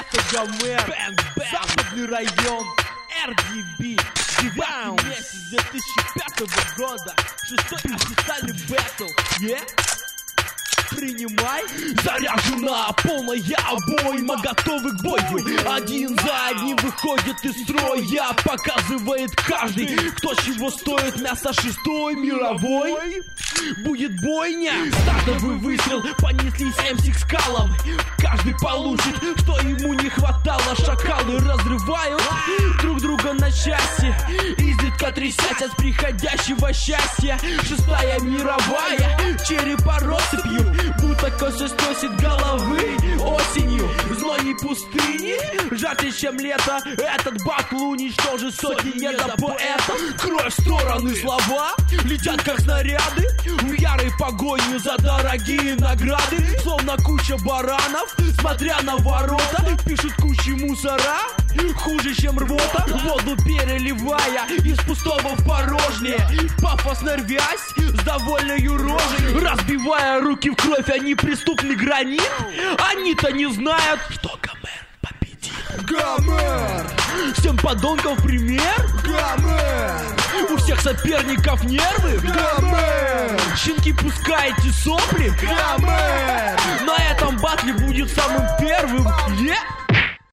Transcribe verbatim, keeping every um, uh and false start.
это Гомер, Западный район, эр ди би, девятый месяц две тысячи пятого года, шестой официальный бэтл, yeah? Принимай. Заряжена полная обойма, готовы к бою. Один за одним выходит из строя, показывает каждый, кто чего стоит. Мясо шестой мировой. Будет бойня. Стартовый выстрел, понеслись эм си к скалам. Каждый получит, что ему не хватало. Шакалы разрывают друг друга на части, изредка трясясь от приходящего счастья. Шестая мировая, черепа россыпью, будто косы сносит головы осенью. Злой пустыни, жарче, чем лето. Этот батл уничтожит сотни недопоэтов. Кровь в стороны, слова летят как снаряды в ярой погоне за дорогие награды. Словно куча баранов, смотря на ворота, пишут кучи мусора, хуже, чем рвота. Воду переливая из пустого в порожнее, пафосно рвясь с довольною рожей. Разбивая руки в кровь, они преступный гранит. Они-то не знают, что Гомер победил. Гомер! Всем подонков пример. Гомер! У всех соперников нервы. Гомер! Щенки, пускайте сопли. Гомер! На этом батле будет самым первым. Yeah!